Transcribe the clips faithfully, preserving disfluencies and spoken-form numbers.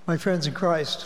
My friends in Christ,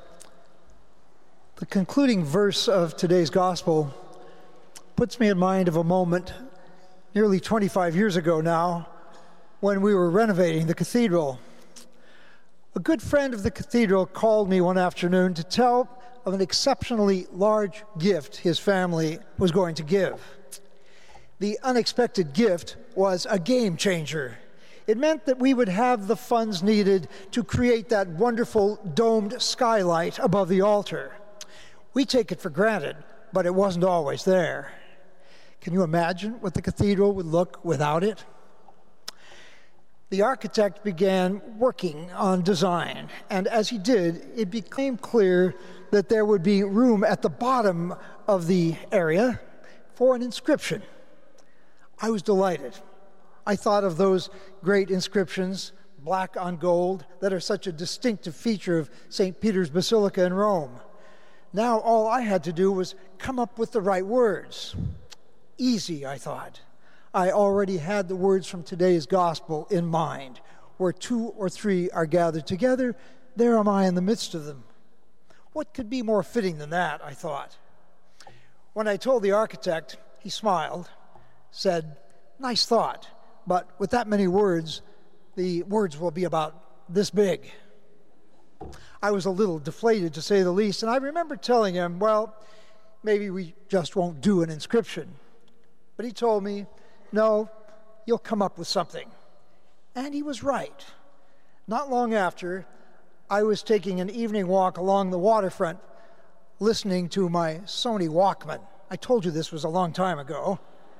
the concluding verse of today's gospel puts me in mind of a moment nearly twenty-five years ago now when we were renovating the cathedral. A good friend of the cathedral called me one afternoon to tell of an exceptionally large gift his family was going to give. The unexpected gift was a game changer. It meant that we would have the funds needed to create that wonderful domed skylight above the altar. We take it for granted, but it wasn't always there. Can you imagine what the cathedral would look without it? The architect began working on design, and as he did, it became clear that there would be room at the bottom of the area for an inscription. I was delighted. I thought of those great inscriptions, black on gold, that are such a distinctive feature of Saint Peter's Basilica in Rome. Now all I had to do was come up with the right words. Easy, I thought. I already had the words from today's gospel in mind. Where two or three are gathered together, there am I in the midst of them. What could be more fitting than that, I thought. When I told the architect, he smiled, said, "Nice thought, but with that many words, the words will be about this big." I was a little deflated, to say the least, and I remember telling him, well, maybe we just won't do an inscription. But he told me, no, you'll come up with something. And he was right. Not long after, I was taking an evening walk along the waterfront, listening to my Sony Walkman. I told you this was a long time ago.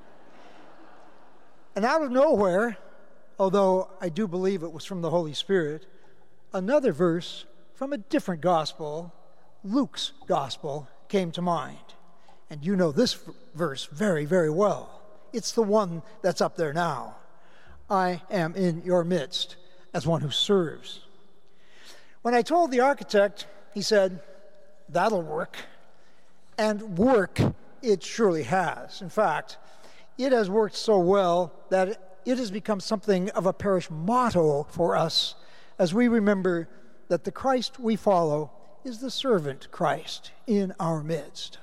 And out of nowhere, although I do believe it was from the Holy Spirit, another verse from a different gospel, Luke's gospel, came to mind. And you know this verse very, very well. It's the one that's up there now. I am in your midst as one who serves. When I told the architect, he said, that'll work. And work it surely has. In fact, it has worked so well that it has become something of a parish motto for us as we remember that the Christ we follow is the servant Christ in our midst.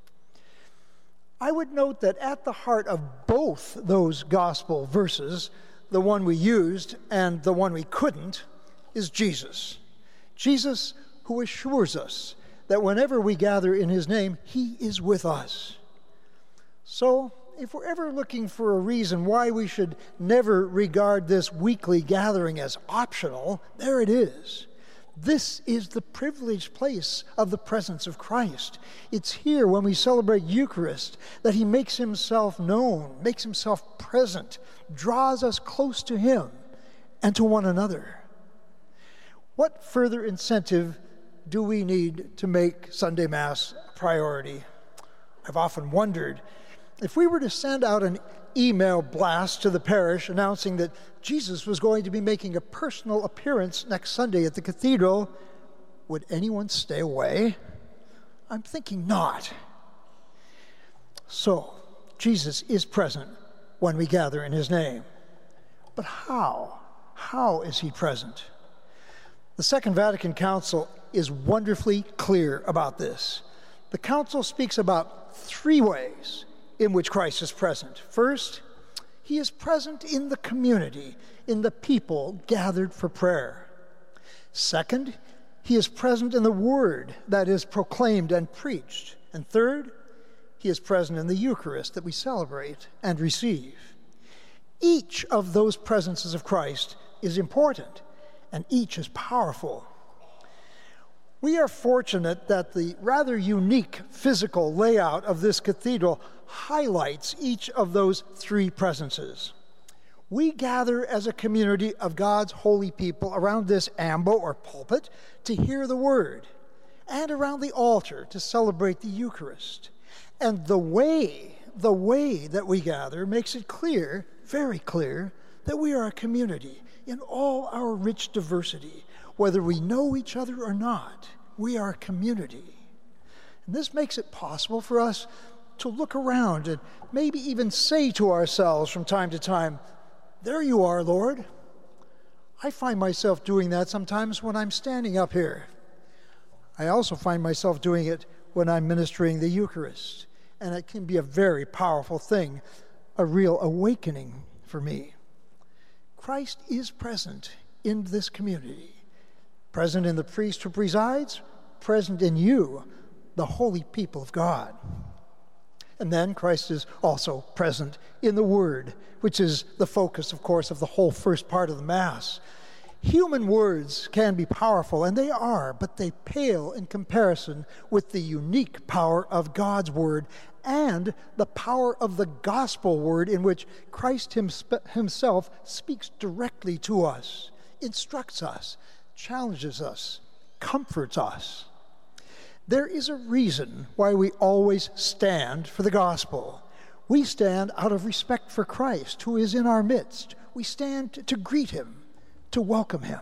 I would note that at the heart of both those gospel verses, the one we used and the one we couldn't, is Jesus. Jesus who assures us that whenever we gather in his name, he is with us. So, if we're ever looking for a reason why we should never regard this weekly gathering as optional, there it is. This is the privileged place of the presence of Christ. It's here when we celebrate Eucharist that he makes himself known, makes himself present, draws us close to him and to one another. What further incentive do we need to make Sunday Mass a priority? I've often wondered, if we were to send out an email blast to the parish announcing that Jesus was going to be making a personal appearance next Sunday at the cathedral, would anyone stay away? I'm thinking not. So, Jesus is present when we gather in his name. But how? How is he present? The Second Vatican Council is wonderfully clear about this. The Council speaks about three ways in which Christ is present. First, he is present in the community, in the people gathered for prayer. Second, he is present in the word that is proclaimed and preached. And third, he is present in the Eucharist that we celebrate and receive. Each of those presences of Christ is important, and each is powerful. We are fortunate that the rather unique physical layout of this cathedral highlights each of those three presences. We gather as a community of God's holy people around this ambo or pulpit to hear the word, and around the altar to celebrate the Eucharist. And the way, the way that we gather makes it clear, very clear, that we are a community in all our rich diversity. Whether we know each other or not, we are a community. And this makes it possible for us to look around and maybe even say to ourselves from time to time, there you are, Lord. I find myself doing that sometimes when I'm standing up here. I also find myself doing it when I'm ministering the Eucharist, and it can be a very powerful thing, a real awakening for me. Christ is present in this community, present in the priest who presides, present in you, the holy people of God. And then Christ is also present in the Word, which is the focus, of course, of the whole first part of the Mass. Human words can be powerful, and they are, but they pale in comparison with the unique power of God's Word and the power of the gospel word, in which Christ himself speaks directly to us, instructs us, challenges us, comforts us. There is a reason why we always stand for the gospel. We stand out of respect for Christ, who is in our midst. We stand to greet him, to welcome him.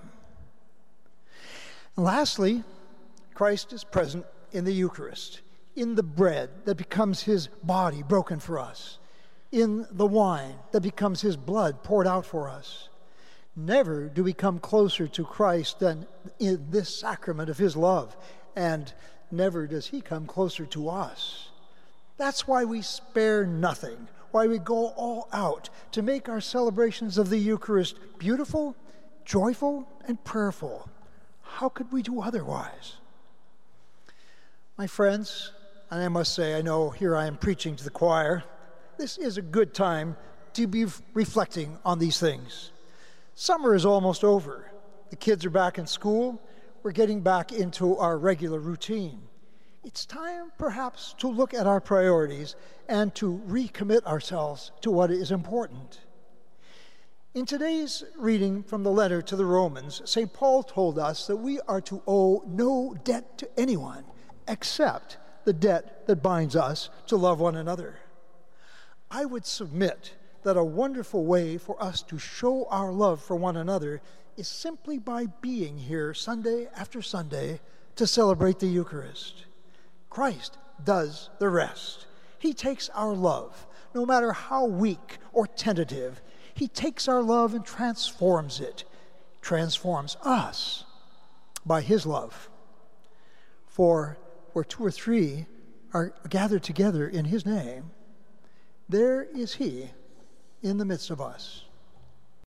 And lastly, Christ is present in the Eucharist, in the bread that becomes his body broken for us, in the wine that becomes his blood poured out for us. Never do we come closer to Christ than in this sacrament of his love, and never does he come closer to us. That's why we spare nothing, why we go all out to make our celebrations of the Eucharist beautiful, joyful, and prayerful. How could we do otherwise? My friends, and I must say, I know here I am preaching to the choir, this is a good time to be reflecting on these things. Summer is almost over. The kids are back in school. We're getting back into our regular routine. It's time, perhaps, to look at our priorities and to recommit ourselves to what is important. In today's reading from the letter to the Romans, Saint Paul told us that we are to owe no debt to anyone except the debt that binds us to love one another. I would submit that a wonderful way for us to show our love for one another is simply by being here Sunday after Sunday to celebrate the Eucharist. Christ does the rest. He takes our love, no matter how weak or tentative. He takes our love and transforms it, transforms us by his love. For where two or three are gathered together in his name, there is he in the midst of us.